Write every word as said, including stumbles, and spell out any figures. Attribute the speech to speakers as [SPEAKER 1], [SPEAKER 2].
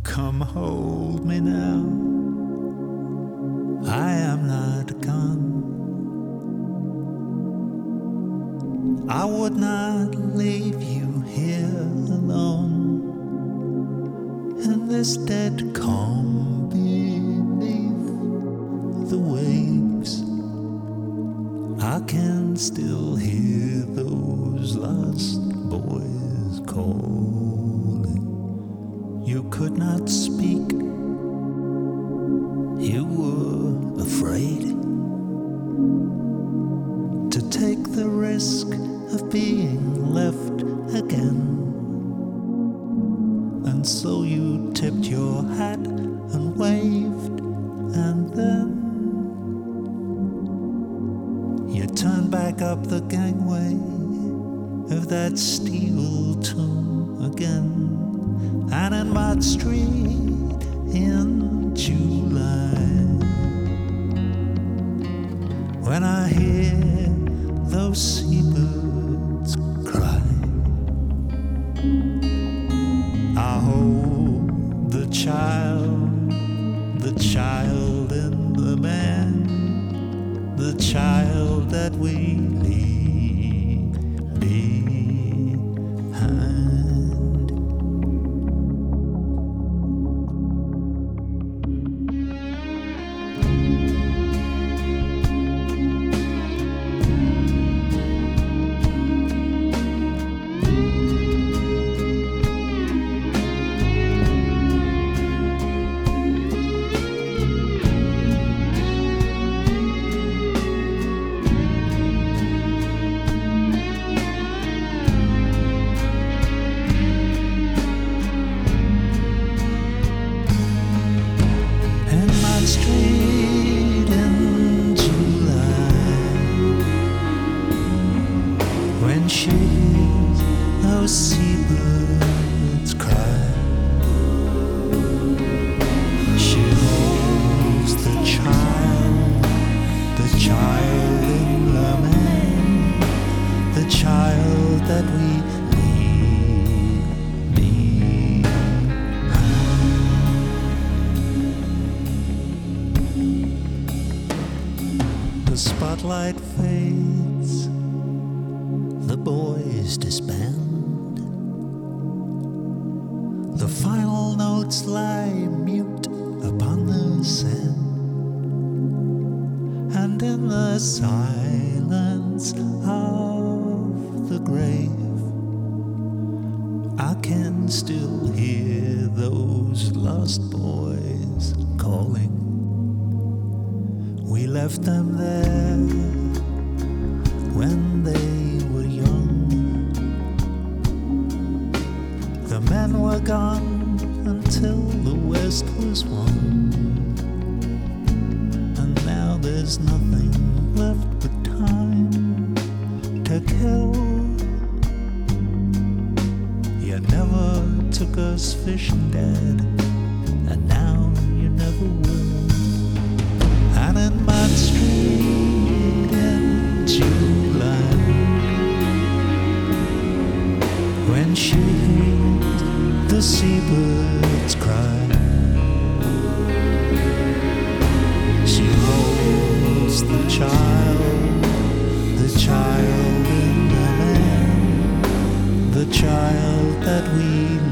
[SPEAKER 1] Come hold me now. I am not gone. I would not leave you here alone in this dead calm beneath the waves. I can still hear those lost boys calling. You could not speak. You were afraid to take the risk of being left again. And so you tipped your hat and waved, and then you turned back up the gangway of that steel tomb again. And in Mott Street in July, when I hear those seabirds cry, I hold the child, the child in the man, the child that we leave behind. Street in July, when she hears those seabirds cry, she holds the child, the child in the man, the child that we The spotlight fades, the boys disband. The final notes lie mute upon the sand. And in the silence of the grave, I can still hear those lost boys calling. We left them there when they were young. The men were gone until the West was won. And now there's nothing left but time to kill. You never took us fishing, Dad, and now you never will. And in Mott Street in July, when she hears the seabirds cry, she holds the child, the child in the man, the child that we